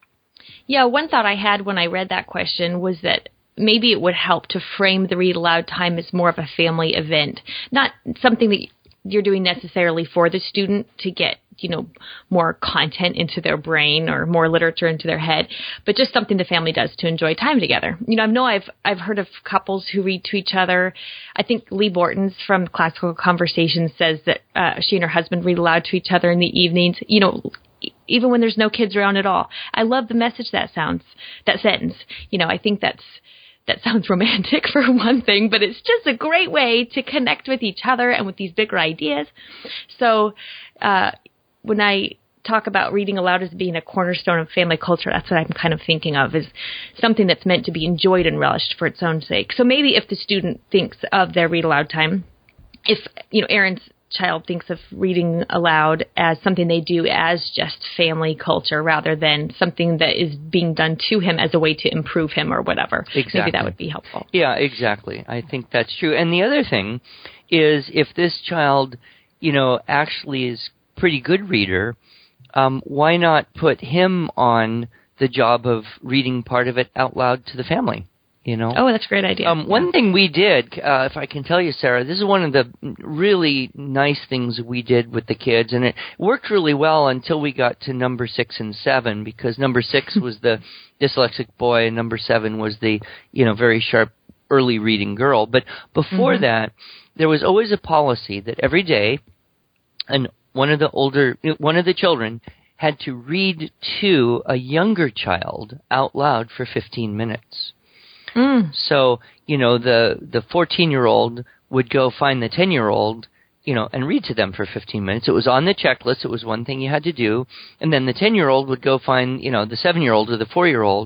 Yeah, one thought I had when I read that question was that maybe it would help to frame the read aloud time as more of a family event, not something that you're doing necessarily for the student to get, you know, more content into their brain or more literature into their head, but just something the family does to enjoy time together. You know, I know I've I've heard of couples who read to each other. I think Lee Bortons from Classical Conversations says that uh, she and her husband read aloud to each other in the evenings, you know, even when there's no kids around at all. I love the message that sounds, that sentence. You know, I think that's That sounds romantic for one thing, but it's just a great way to connect with each other and with these bigger ideas. So uh, when I talk about reading aloud as being a cornerstone of family culture, that's what I'm kind of thinking of, is something that's meant to be enjoyed and relished for its own sake. So maybe if the student thinks of their read aloud time, if, you know, Erin's child thinks of reading aloud as something they do as just family culture rather than something that is being done to him as a way to improve him or whatever. Exactly. Maybe that would be helpful. Yeah, exactly. I think that's true. And the other thing is, if this child, you know, actually is a pretty good reader, um, why not put him on the job of reading part of it out loud to the family? You know? Oh, that's a great idea. Um, one yeah. thing we did, uh, if I can tell you, Sarah, this is one of the really nice things we did with the kids, and it worked really well until we got to number six and seven, because number six was the dyslexic boy, and number seven was the, you know, very sharp early reading girl. But before mm-hmm. that, there was always a policy that every day, and one of the older, one of the children had to read to a younger child out loud for fifteen minutes. Mm. So, you know, the the fourteen-year-old would go find the ten-year-old, you know, and read to them for fifteen minutes. It was on the checklist. It was one thing you had to do. And then the ten-year-old would go find, you know, the seven-year-old or the four-year-old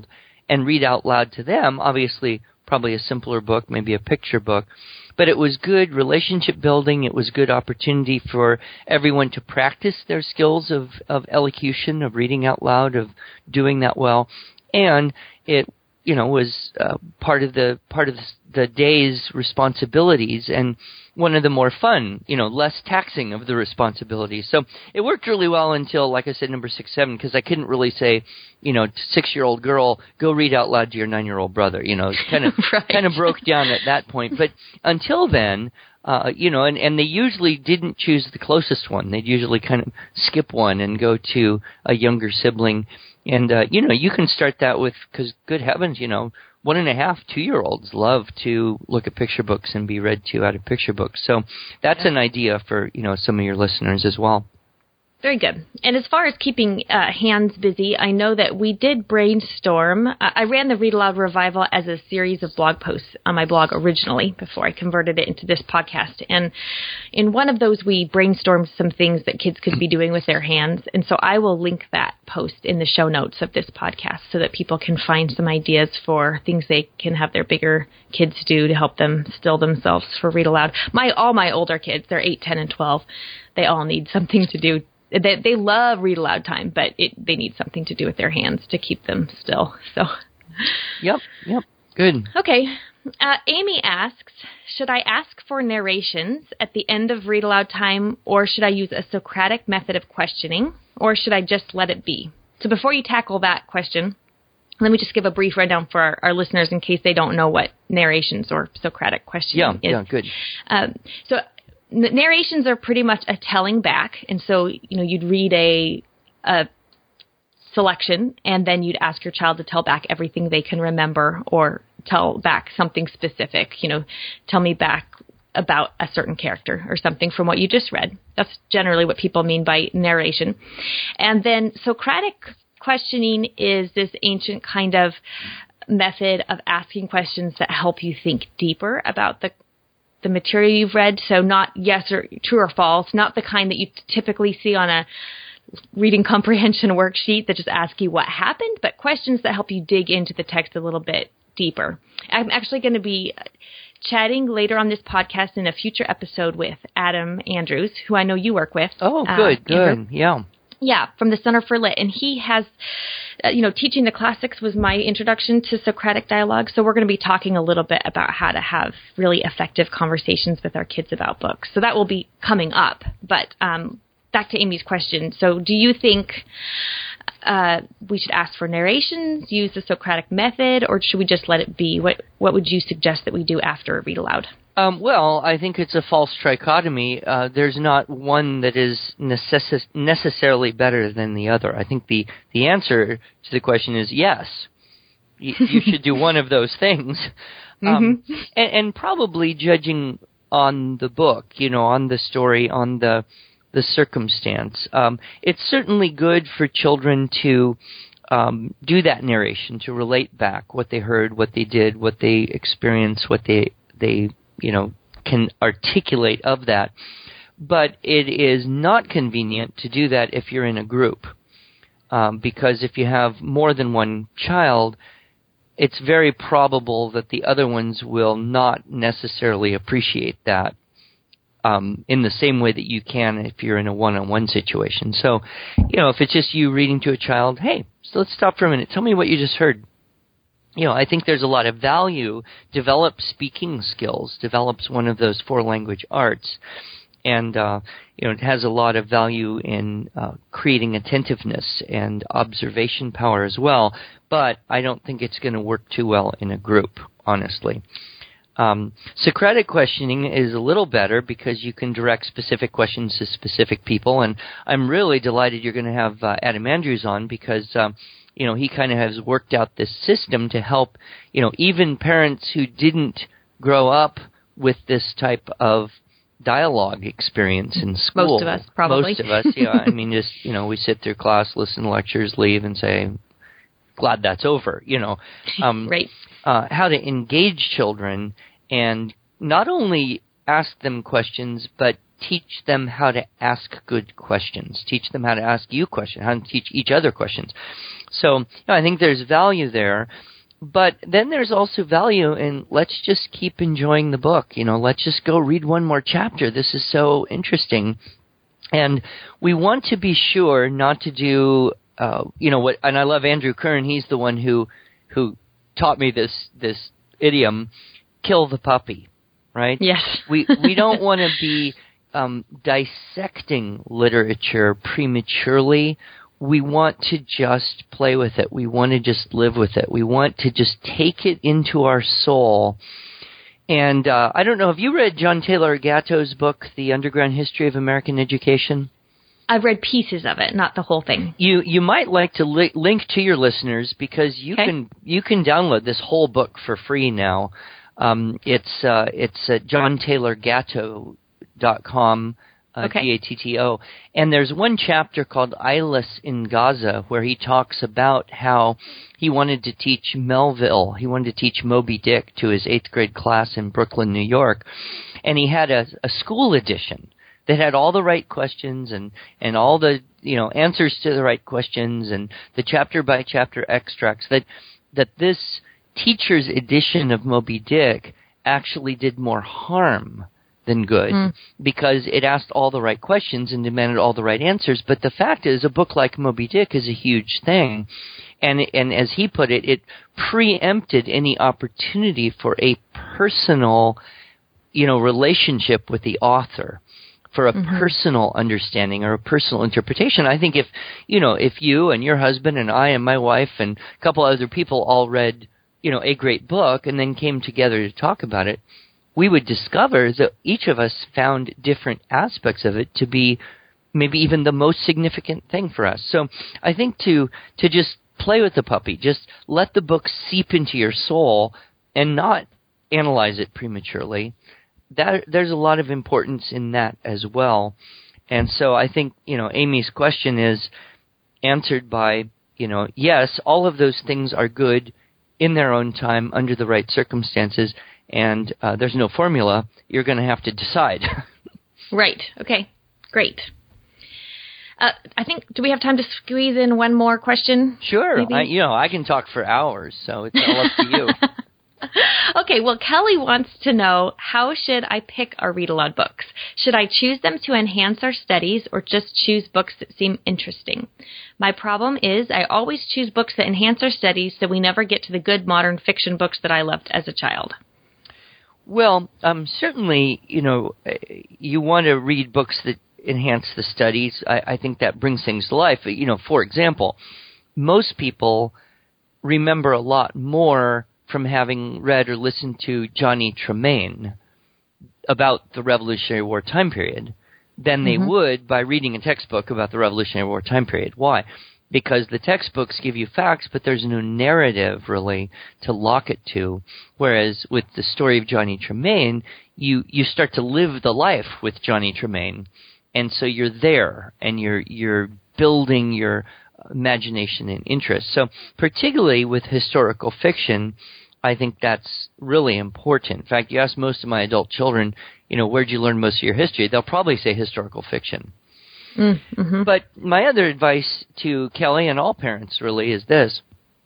and read out loud to them. Obviously, probably a simpler book, maybe a picture book. But it was good relationship building. It was good opportunity for everyone to practice their skills of, of elocution, of reading out loud, of doing that well. And it, you know, was uh, part of the part of the day's responsibilities and one of the more fun, you know, less taxing of the responsibilities. So it worked really well until, like I said, number six, seven, because I couldn't really say, you know, six-year-old girl, go read out loud to your nine-year-old brother. You know, it kind of right. kind of broke down at that point. But until then, uh, you know, and, and they usually didn't choose the closest one. They'd usually kind of skip one and go to a younger sibling. And, uh, you know, you can start that with, because good heavens, you know, one and a half, two-year-olds love to look at picture books and be read to out of picture books. So that's yeah. an idea for, you know, some of your listeners as well. Very good. And as far as keeping uh, hands busy, I know that we did brainstorm. Uh, I ran the Read Aloud Revival as a series of blog posts on my blog originally before I converted it into this podcast. And in one of those, we brainstormed some things that kids could be doing with their hands. And so I will link that post in the show notes of this podcast so that people can find some ideas for things they can have their bigger kids do to help them still themselves for Read Aloud. My all my older kids, they're eight, ten, and twelve. They all need something to do. They, they love read aloud time, but it, they need something to do with their hands to keep them still. So, yep, yep, good. Okay. Uh, Amy asks, should I ask for narrations at the end of read aloud time, or should I use a Socratic method of questioning, or should I just let it be? So before you tackle that question, let me just give a brief rundown for our, our listeners in case they don't know what narrations or Socratic questioning yeah, is. Yeah, good. Um, so. Narrations are pretty much a telling back, and so you know you'd read a, a selection, and then you'd ask your child to tell back everything they can remember, or tell back something specific. You know, tell me back about a certain character or something from what you just read. That's generally what people mean by narration. And then Socratic questioning is this ancient kind of method of asking questions that help you think deeper about the the material you've read. So not yes or true or false, not the kind that you typically see on a reading comprehension worksheet that just ask you what happened, but questions that help you dig into the text a little bit deeper. I'm actually going to be chatting later on this podcast in a future episode with Adam Andrews, who I know you work with. Oh, good, uh, good, Andrew. yeah. Yeah, from the Center for Lit. And he has, uh, you know, teaching the classics was my introduction to Socratic dialogue. So we're going to be talking a little bit about how to have really effective conversations with our kids about books. So that will be coming up. But um, back to Amy's question. So do you think uh, we should ask for narrations, use the Socratic method, or should we just let it be? What What would you suggest that we do after a read aloud? Um, well, I think it's a false trichotomy. Uh, there's not one that is necess- necessarily better than the other. I think the, the answer to the question is yes. Y- you should do one of those things. Um, mm-hmm. and, and probably judging on the book, you know, on the story, on the the circumstance. Um, it's certainly good for children to um, do that narration, to relate back what they heard, what they did, what they experienced, what they they you know, can articulate of that. But it is not convenient to do that if you're in a group. Um, because if you have more than one child, it's very probable that the other ones will not necessarily appreciate that um, in the same way that you can if you're in a one-on-one situation. So, you know, if it's just you reading to a child, hey, so let's stop for a minute. Tell me what you just heard. You know, I think there's a lot of value. Develop speaking skills, develops one of those four language arts. And, uh, you know, it has a lot of value in uh, creating attentiveness and observation power as well. But I don't think it's going to work too well in a group, honestly. Um, Socratic questioning is a little better because you can direct specific questions to specific people. And I'm really delighted you're going to have uh, Adam Andrews on because um, – you know, he kind of has worked out this system to help, you know, even parents who didn't grow up with this type of dialogue experience in school. Most of us, probably. Most of us, yeah. I mean, just, you know, we sit through class, listen to lectures, leave, and say, glad that's over, you know. Um, right. Uh, how to engage children and not only ask them questions, but teach them how to ask good questions. Teach them how to ask you questions, how to teach each other questions. So, you know, I think there's value there. But then there's also value in let's just keep enjoying the book. You know, let's just go read one more chapter. This is so interesting. And we want to be sure not to do, uh, you know, what, and I love Andrew Kern. He's the one who, who taught me this, this idiom, kill the puppy, right? Yes. we, we don't want to be, um, dissecting literature prematurely. We want to just play with it. We want to just live with it. We want to just take it into our soul. And uh, I don't know, have you read John Taylor Gatto's book, The Underground History of American Education? I've read pieces of it, not the whole thing. You you might like to li- link to your listeners because you okay. can you can download this whole book for free now. Um, it's uh, it's at john taylor gatto dot com. Uh, okay. G A T T O. And there's one chapter called Eyeless in Gaza where he talks about how he wanted to teach Melville, he wanted to teach Moby Dick to his eighth grade class in Brooklyn, New York. And he had a, a school edition that had all the right questions and, and all the, you know, answers to the right questions and the chapter by chapter extracts that, that this teacher's edition of Moby Dick actually did more harm than good mm. because it asked all the right questions and demanded all the right answers. But the fact is, a book like Moby Dick is a huge thing. And, and as he put it, it preempted any opportunity for a personal, you know, relationship with the author, for a mm-hmm. personal understanding or a personal interpretation. I think if, you know, if you and your husband and I and my wife and a couple other people all read, you know, a great book and then came together to talk about it, we would discover that each of us found different aspects of it to be maybe even the most significant thing for us. So I think to to just play with the puppy, just let the book seep into your soul and not analyze it prematurely, that there's a lot of importance in that as well. And so I think, you know, Amy's question is answered by, you know, yes, all of those things are good in their own time under the right circumstances. And uh, there's no formula. You're going to have to decide. Right. Okay. Great. Uh, I think, do we have time to squeeze in one more question? Sure. I, you know, I can talk for hours, so it's all up to you. Okay. Well, Kelly wants to know, how should I pick our read-aloud books? Should I choose them to enhance our studies or just choose books that seem interesting? My problem is I always choose books that enhance our studies, so we never get to the good modern fiction books that I loved as a child. Well, um, certainly, you know, you want to read books that enhance the studies. I, I think that brings things to life. You know, for example, most people remember a lot more from having read or listened to Johnny Tremain about the Revolutionary War time period than they mm-hmm. would by reading a textbook about the Revolutionary War time period. Why? Because the textbooks give you facts, but there's no narrative, really, to lock it to. Whereas with the story of Johnny Tremain, you, you start to live the life with Johnny Tremain. And so you're there, and you're you're building your imagination and interest. So particularly with historical fiction, I think that's really important. In fact, you ask most of my adult children, you know, where'd you learn most of your history? They'll probably say historical fiction. Mm-hmm. But my other advice to Kelly and all parents really is this.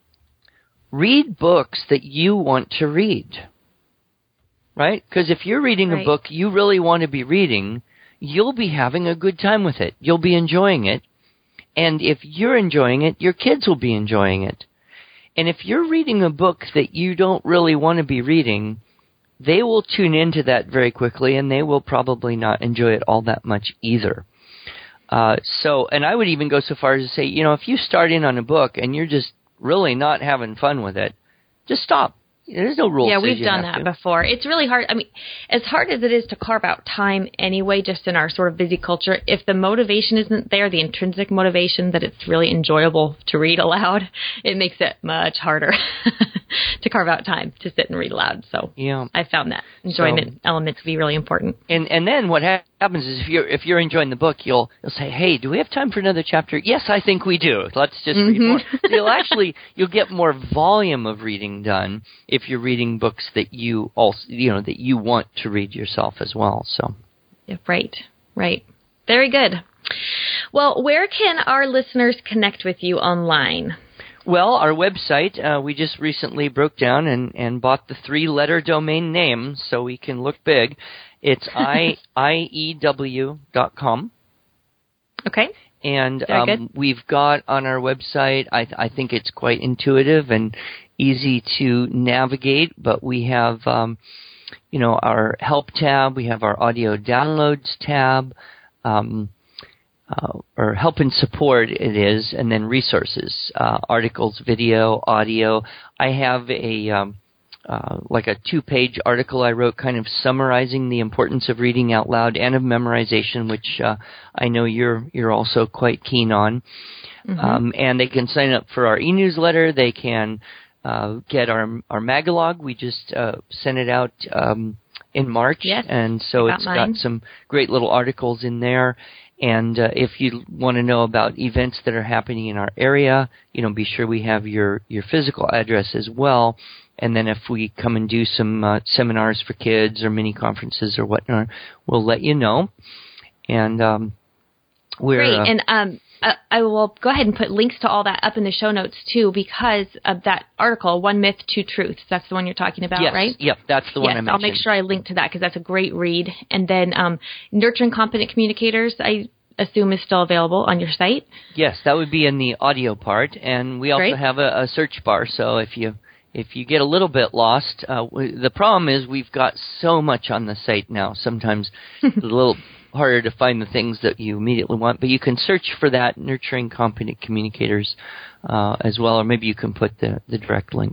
Read books that you want to read, right? Because if you're reading right. a book you really want to be reading, you'll be having a good time with it. You'll be enjoying it. And if you're enjoying it, your kids will be enjoying it. And if you're reading a book that you don't really want to be reading, they will tune into that very quickly, and they will probably not enjoy it all that much either. Uh, so, and I would even go so far as to say, you know, if you start in on a book and you're just really not having fun with it, just stop. There's no rules. Yeah, we've done that to. before. It's really hard. I mean, as hard as it is to carve out time anyway, just in our sort of busy culture, if the motivation isn't there, the intrinsic motivation that it's really enjoyable to read aloud, it makes it much harder to carve out time to sit and read aloud. So yeah. I found that enjoyment so, element to be really important. And and then what ha- happens is if you're if you're enjoying the book, you'll you'll say, hey, do we have time for another chapter? Yes, I think we do. Let's just mm-hmm. read more. So you'll actually you'll get more volume of reading done if you're reading books that you also you know that you want to read yourself as well. So yeah, right, right, very good. Well, where can our listeners connect with you online? Well, our website, uh, we just recently broke down and, and bought the three-letter domain name so we can look big. It's I E W dot com. Okay. And um, we've got on our website, I, I think it's quite intuitive and easy to navigate, but we have, um, you know, our help tab, we have our audio downloads tab, um, uh, or help and support it is, and then resources, uh, articles, video, audio. I have a, um, uh, like a two-page article I wrote kind of summarizing the importance of reading out loud and of memorization, which uh, I know you're you're also quite keen on. Mm-hmm. Um, and they can sign up for our e-newsletter. They can uh, get our our magalog. We just uh, sent it out um, in March, yes, and so got it's mine. got some great little articles in there. And uh, if you want to know about events that are happening in our area, you know, be sure we have your, your physical address as well. And then if we come and do some uh, seminars for kids or mini conferences or whatnot, we'll let you know. And um, we're great. Uh, and um, I, I will go ahead and put links to all that up in the show notes too, because of that article, One Myth, Two Truths. That's the one you're talking about, yes, right? Yep, that's the one yes, I mentioned. I'll make sure I link to that because that's a great read. And then um, Nurturing Competent Communicators, I assume is still available on your site. Yes, that would be in the audio part, and we also Great. have a, a search bar. So if you if you get a little bit lost, uh, w- the problem is we've got so much on the site now. Sometimes it's a little harder to find the things that you immediately want, but you can search for that, Nurturing Competent Communicators, uh, as well, or maybe you can put the, the direct link.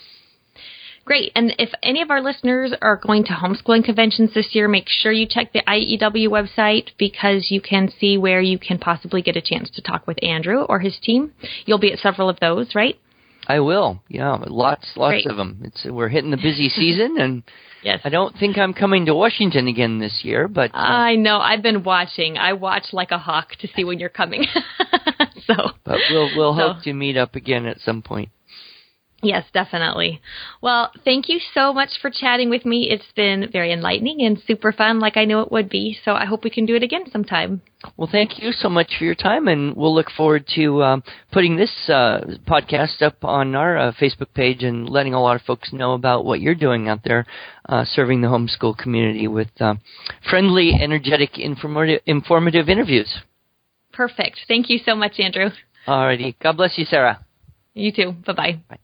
Great. And if any of our listeners are going to homeschooling conventions this year, make sure you check the I E W website because you can see where you can possibly get a chance to talk with Andrew or his team. You'll be at several of those, right? I will. Yeah, lots, lots Great. of them. It's we're hitting the busy season, and yes. I don't think I'm coming to Washington again this year, but uh, I know. I've been watching. I watch like a hawk to see when you're coming. so, but we'll we'll so. hope to meet up again at some point. Yes, definitely. Well, thank you so much for chatting with me. It's been very enlightening and super fun, like I knew it would be. So I hope we can do it again sometime. Well, thank you so much for your time, and we'll look forward to um, putting this uh, podcast up on our uh, Facebook page and letting a lot of folks know about what you're doing out there, uh, serving the homeschool community with uh, friendly, energetic, informative, informative interviews. Perfect. Thank you so much, Andrew. All righty. God bless you, Sarah. You too. Bye-bye. Bye.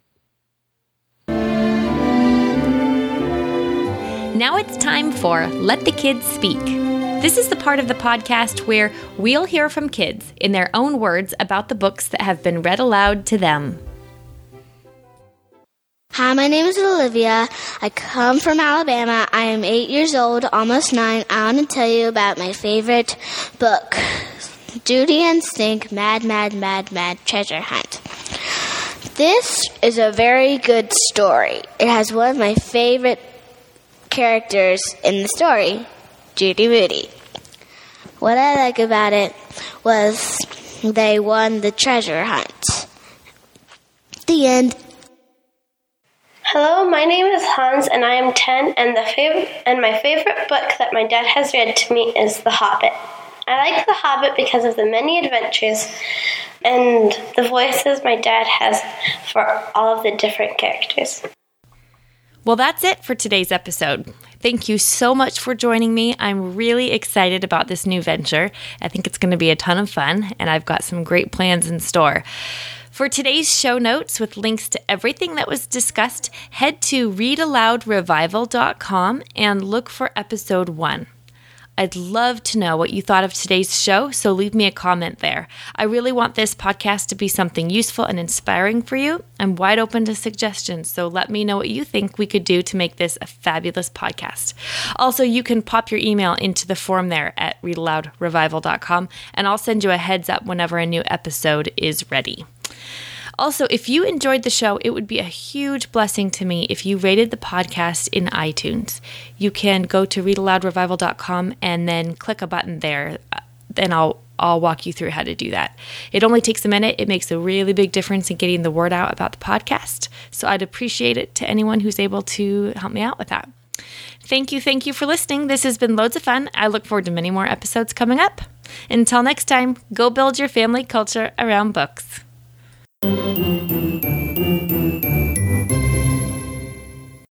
Now it's time for Let the Kids Speak. This is the part of the podcast where we'll hear from kids in their own words about the books that have been read aloud to them. Hi, my name is Olivia. I come from Alabama. I am eight years old, almost nine. I want to tell you about my favorite book, Judy and Stink, Mad, Mad, Mad, Mad Treasure Hunt. This is a very good story. It has one of my favorite characters in the story, Judy Moody. What I like about it was they won the treasure hunt. The end. Hello, my name is Hans, and I am ten, and the fav- and my favorite book that my dad has read to me is The Hobbit. I like The Hobbit because of the many adventures and the voices my dad has for all of the different characters. Well, that's it for today's episode. Thank you so much for joining me. I'm really excited about this new venture. I think it's going to be a ton of fun, and I've got some great plans in store. For today's show notes with links to everything that was discussed, head to read aloud revival dot com and look for episode one. I'd love to know what you thought of today's show, so leave me a comment there. I really want this podcast to be something useful and inspiring for you. I'm wide open to suggestions, so let me know what you think we could do to make this a fabulous podcast. Also, you can pop your email into the form there at read aloud revival dot com, and I'll send you a heads up whenever a new episode is ready. Also, if you enjoyed the show, it would be a huge blessing to me if you rated the podcast in iTunes. You can go to read aloud revival dot com and then click a button there, and I'll I'll walk you through how to do that. It only takes a minute. It makes a really big difference in getting the word out about the podcast, so I'd appreciate it to anyone who's able to help me out with that. Thank you, thank you for listening. This has been loads of fun. I look forward to many more episodes coming up. Until next time, go build your family culture around books.